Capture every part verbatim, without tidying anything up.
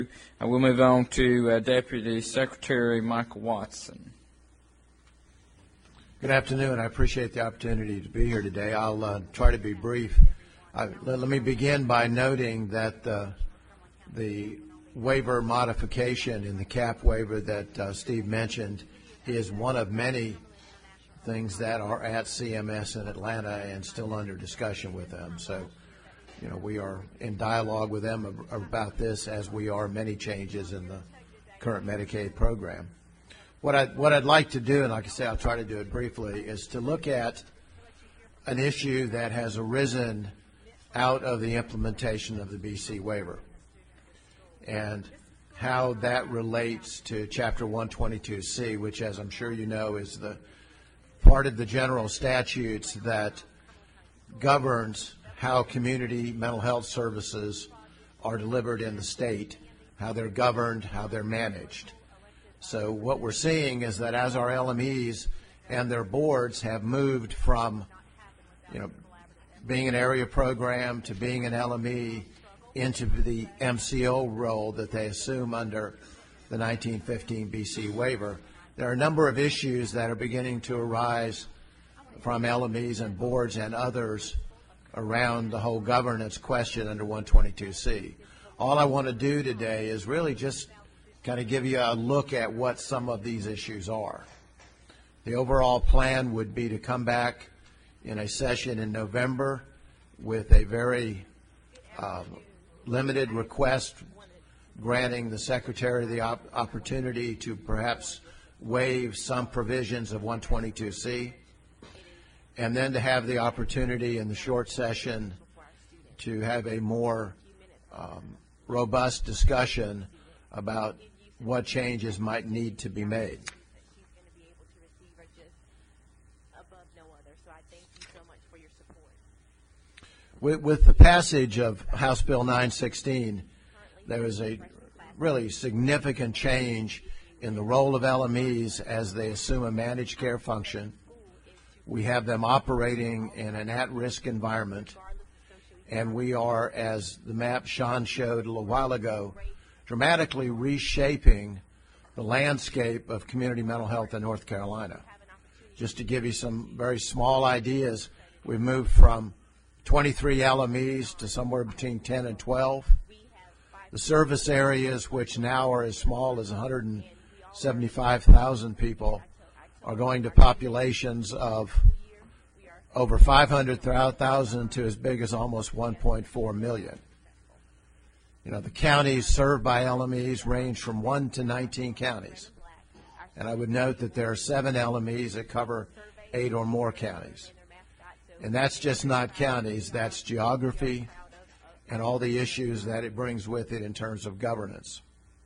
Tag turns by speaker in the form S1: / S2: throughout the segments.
S1: Uh, we'll move on to uh, Deputy Secretary Michael Watson.
S2: Good afternoon. I appreciate the opportunity to be here today. I'll uh, try to be brief. I, let, let me begin by noting that uh, the waiver modification in the cap waiver that uh, Steve mentioned is one of many things that are at C M S in Atlanta and still under discussion with them. So, you know, we are in dialogue with them ab- about this, as we are many changes in the current Medicaid program. What, I, what I'd like to do, and like I say, I'll try to do it briefly, is to look at an issue that has arisen out of the implementation of the B C waiver and how that relates to Chapter one twenty-two C, which, as I'm sure you know, is the part of the general statutes that governs how community mental health services are delivered in the state, how they're governed, how they're managed. So what we're seeing is that as our L M Es and their boards have moved from, you know, being an area program to being an L M E into the M C O role that they assume under the nineteen fifteen B C waiver, there are a number of issues that are beginning to arise from L M Es and boards and others around the whole governance question under one twenty-two C. All I want to do today is really just kind of give you a look at what some of these issues are. The overall plan would be to come back in a session in November with a very uh, limited request granting the Secretary the op- opportunity to perhaps waive some provisions of one twenty-two C, and then to have the opportunity in the short session to have a more um, robust discussion about what changes might need to be made. With, with the passage of House Bill nine sixteen, there is a really significant change in the role of L M Es as they assume a managed care function. We have them operating in an at-risk environment, and we are, as the map Sean showed a little while ago, dramatically reshaping the landscape of community mental health in North Carolina. Just to give you some very small ideas, we've moved from twenty-three L M Es to somewhere between ten and twelve. The service areas, which now are as small as one hundred seventy-five thousand people, are going to populations of over five hundred thousand to as big as almost one point four million. You know, the counties served by L M Es range from one to nineteen counties. And I would note that there are seven L M Es that cover eight or more counties. And that's just not counties, that's geography and all the issues that it brings with it in terms of governance.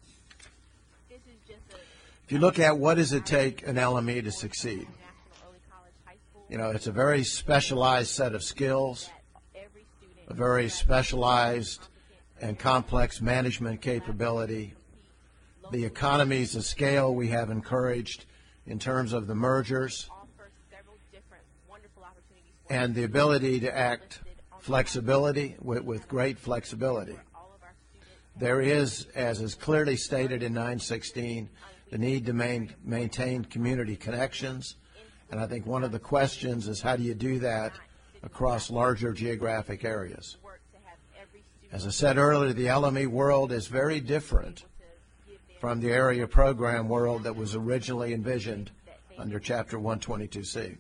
S2: If you look at what does it take an L M E to succeed, you know, it's a very specialized set of skills, a very specialized and complex management capability, the economies of scale we have encouraged in terms of the mergers, and the ability to act flexibility with, with great flexibility. There is, as is clearly stated in nine sixteen, the need to main, maintain community connections, and I think one of the questions is how do you do that across larger geographic areas. As I said earlier, the L M E world is very different from the area program world that was originally envisioned under Chapter one twenty-two C.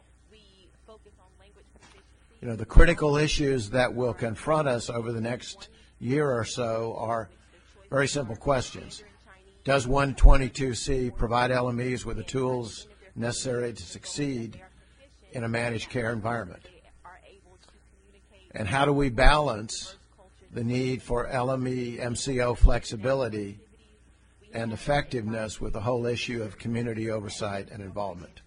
S2: You know, the critical issues that will confront us over the next year or so are very simple questions. Does one twenty-two C provide L M Es with the tools necessary to succeed in a managed care environment? And how do we balance the need for L M E M C O flexibility and effectiveness with the whole issue of community oversight and involvement?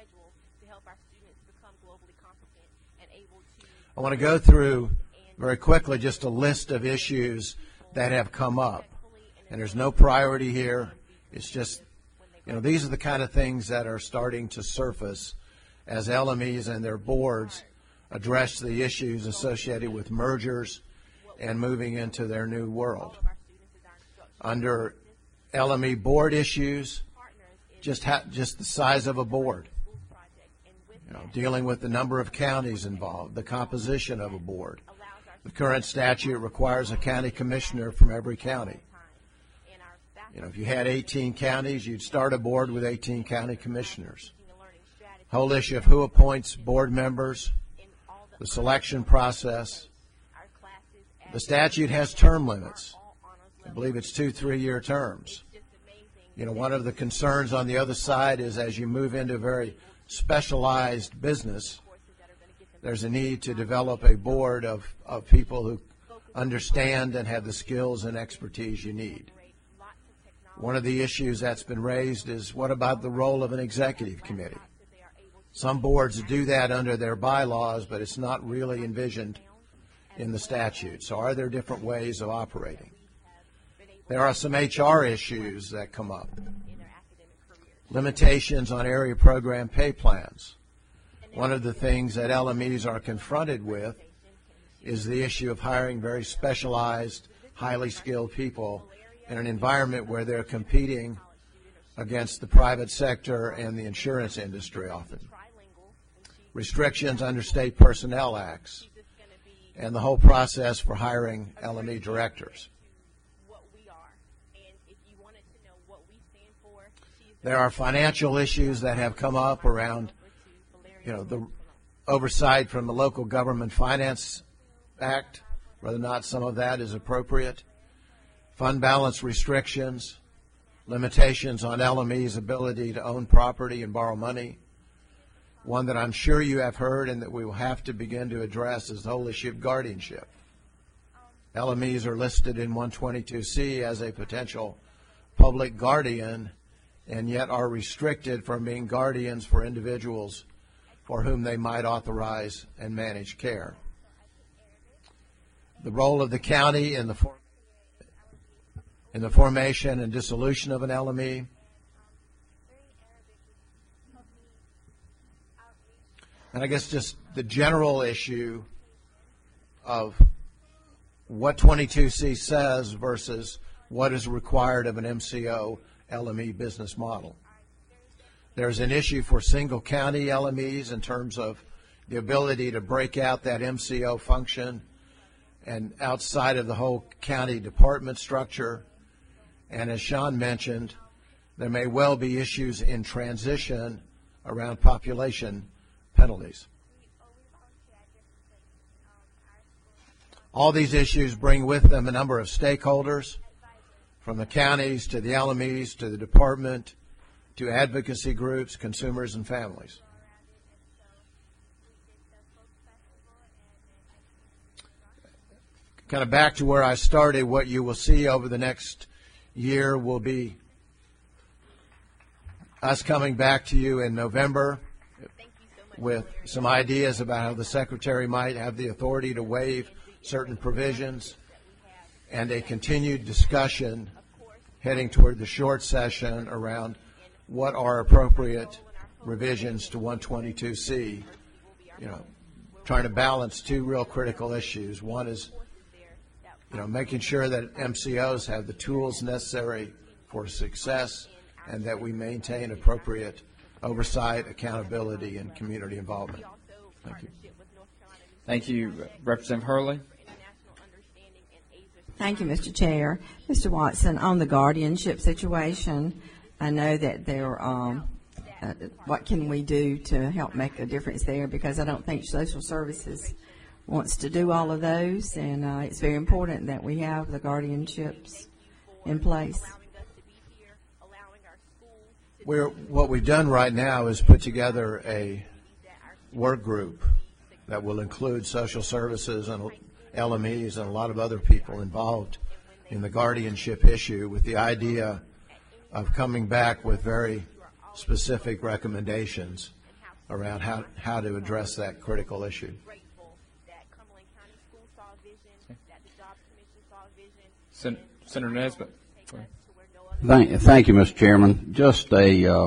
S2: I want to go through very quickly just a list of issues that have come up. And there's no priority here. It's just, you know, these are the kind of things that are starting to surface as L M Es and their boards address the issues associated with mergers and moving into their new world. Under L M E board issues, just ha- just the size of a board. You know, dealing with the number of counties involved, the composition of a board. The current statute requires a county commissioner from every county. You know, if you had eighteen counties, you'd start a board with eighteen county commissioners. Whole issue of who appoints board members, the selection process. The statute has term limits. I believe it's two three-year terms. You know, one of the concerns on the other side is as you move into very specialized business, there's a need to develop a board of, of people who understand and have the skills and expertise you need. One of the issues that's been raised is what about the role of an executive committee? Some boards do that under their bylaws, but it's not really envisioned in the statute. So are there different ways of operating? There are some H R issues that come up. Limitations on area program pay plans. One of the things that L M Es are confronted with is the issue of hiring very specialized, highly skilled people in an environment where they're competing against the private sector and the insurance industry often. Restrictions under state personnel acts and the whole process for hiring L M E directors. There are financial issues that have come up around, you know, the oversight from the Local Government Finance Act, whether or not some of that is appropriate. Fund balance restrictions, limitations on L M E's ability to own property and borrow money. One that I'm sure you have heard and that we will have to begin to address is the whole issue of guardianship. L M Es are listed in one twenty-two C as a potential public guardian and yet are restricted from being guardians for individuals for whom they might authorize and manage care. The role of the county in the for in the formation and dissolution of an L M E. And I guess just the general issue of what twenty-two C says versus what is required of an M C O L M E business model. There's an issue for single county L M Es in terms of the ability to break out that M C O function and outside of the whole county department structure. And as Sean mentioned, there may well be issues in transition around population penalties. All these issues bring with them a number of stakeholders, from the counties to the L M Es to the department to advocacy groups, consumers, and families. Kind of back to where I started, what you will see over the next year will be us coming back to you in November with some ideas about how the Secretary might have the authority to waive certain provisions, and a continued discussion heading toward the short session around what are appropriate revisions to one twenty-two C, you know, trying to balance two real critical issues. One is, you know, making sure that M C Os have the tools necessary for success and that we maintain appropriate oversight, accountability, and community involvement. Thank you.
S1: Thank you, Representative Hurley.
S3: Thank you, Mister Chair. Mister Watson, on the guardianship situation, I know that there, um, uh, what can we do to help make a difference there? Because I don't think social services wants to do all of those, and uh, it's very important that we have the guardianships in place.
S2: We're, what we've done right now is put together a work group that will include social services and L M Es and a lot of other people involved in the guardianship issue, with the idea of coming back with very specific recommendations around how, how to address that critical issue.
S1: Sen- Senator Nesbitt.
S4: Thank, thank you, Mister Chairman. Just a uh,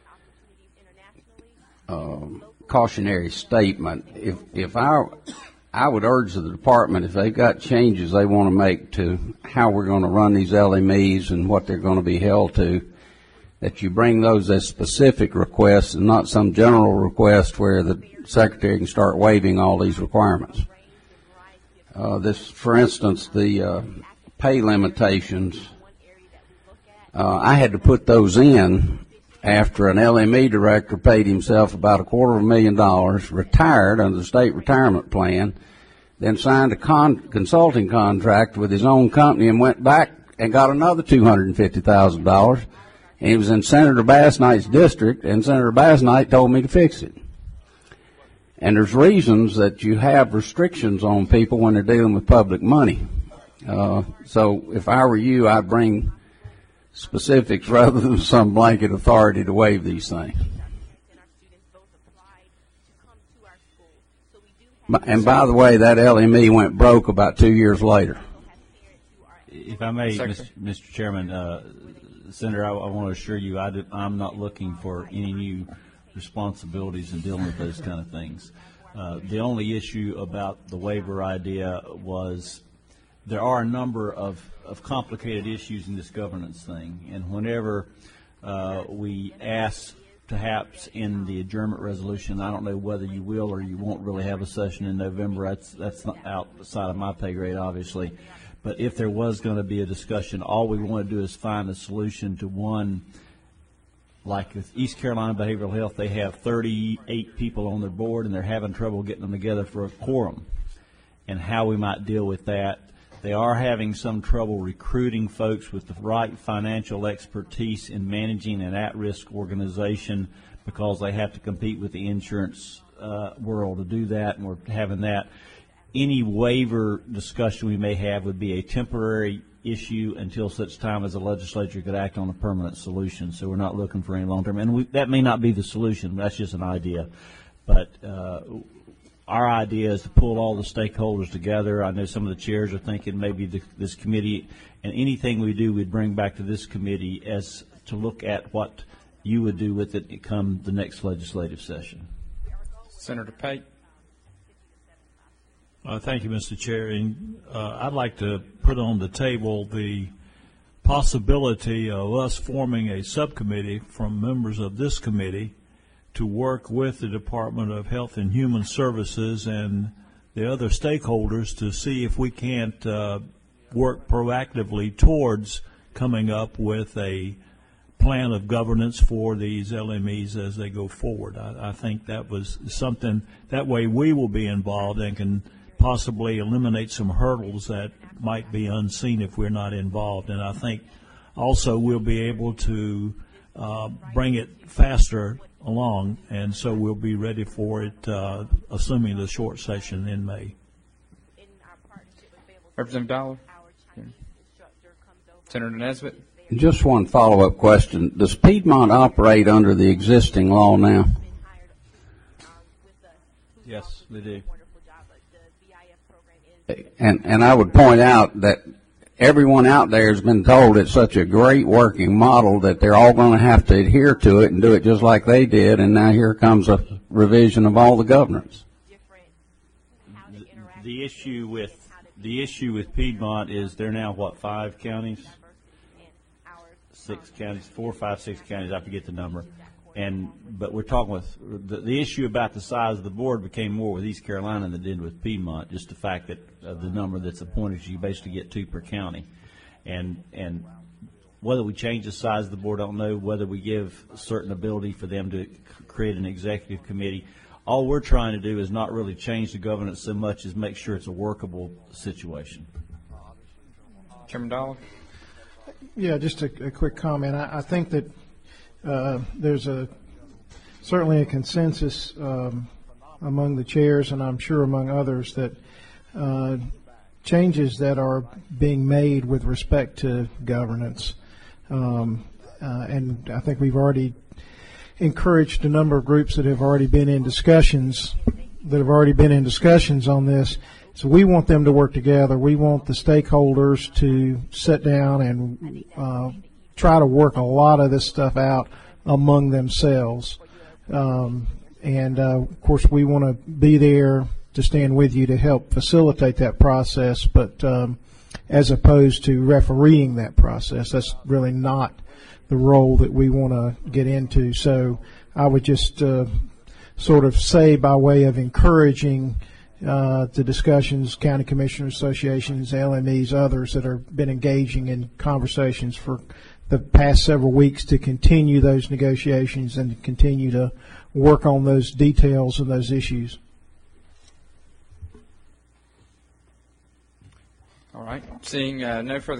S4: uh, cautionary statement. If, if our I would urge the department, if they've got changes they want to make to how we're going to run these L M Es and what they're going to be held to, that you bring those as specific requests and not some general request where the secretary can start waiving all these requirements. Uh, this, for instance, the uh, pay limitations, uh, I had to put those in after an L M E director paid himself about a quarter of a million dollars, retired under the state retirement plan, then signed a con- consulting contract with his own company and went back and got another two hundred fifty thousand dollars. And he was in Senator Bass Knight's district, and Senator Bass Knight told me to fix it. And there's reasons that you have restrictions on people when they're dealing with public money. Uh, so if I were you, I'd bring specifics rather than some blanket authority to waive these things. And by the way, that L M E went broke about two years later.
S5: If I may, Mister Chairman, uh, Senator, I, I want to assure you I did, I'm not looking for any new responsibilities in dealing with those kind of things. Uh, the only issue about the waiver idea was there are a number of, of complicated issues in this governance thing, and whenever uh, we ask perhaps in the adjournment resolution, I don't know whether you will or you won't really have a session in November. That's that's not outside of my pay grade, obviously. But if there was going to be a discussion, all we want to do is find a solution to one. Like with East Carolina Behavioral Health, they have thirty-eight people on their board, and they're having trouble getting them together for a quorum, and how we might deal with that. They are having some trouble recruiting folks with the right financial expertise in managing an at-risk organization because they have to compete with the insurance uh, world to do that, and we're having that. Any waiver discussion we may have would be a temporary issue until such time as the legislature could act on a permanent solution. So we're not looking for any long-term. And we, that may not be the solution. That's just an idea. But uh, our idea is to pull all the stakeholders together. I know some of the chairs are thinking maybe the, this committee, and anything we do we'd bring back to this committee as to look at what you would do with it come the next legislative session.
S1: Senator Pate.
S6: Uh, thank you, Mister Chair. And, uh, I'd like to put on the table the possibility of us forming a subcommittee from members of this committee to work with the Department of Health and Human Services and the other stakeholders to see if we can't uh, work proactively towards coming up with a plan of governance for these L M Es as they go forward. I, I think that was something, that way we will be involved and can possibly eliminate some hurdles that might be unseen if we're not involved. And I think also we'll be able to uh, bring it faster along, and so we'll be ready for it, uh, assuming the short session in May.
S1: Representative Dollar. Yeah. Senator Nesbitt.
S4: Just one follow-up question. Does Piedmont operate under the existing law now?
S5: Yes, they do.
S4: And, and I would point out that everyone out there has been told it's such a great working model that they're all going to have to adhere to it and do it just like they did, and now here comes a revision of all the governance.
S5: The, the issue with the issue with Piedmont is they're now, what, five counties? Six counties, four, five, six counties, I forget the number. And but we're talking with the, the issue about the size of the board became more with East Carolina than it did with Piedmont. Just the fact that of the number that's appointed, you basically get two per county, and and whether we change the size of the board, I don't know. Whether we give a certain ability for them to c- create an executive committee, all we're trying to do is not really change the governance so much as make sure it's a workable situation.
S1: Chairman Dollar.
S7: Yeah, just a, a quick comment. I, I think that. Uh, there's a certainly a consensus um, among the chairs, and I'm sure among others, that uh, changes that are being made with respect to governance, um, uh, and I think we've already encouraged a number of groups that have already been in discussions that have already been in discussions on this. So we want them to work together. We want the stakeholders to sit down and uh, try to work a lot of this stuff out among themselves. Um, and, uh, of course, we want to be there to stand with you to help facilitate that process, but um, as opposed to refereeing that process, that's really not the role that we want to get into. So I would just uh, sort of say, by way of encouraging uh, the discussions, county commissioners associations, L M Es, others that have been engaging in conversations for the past several weeks, to continue those negotiations and to continue to work on those details and those issues.
S1: All right. Seeing uh, no further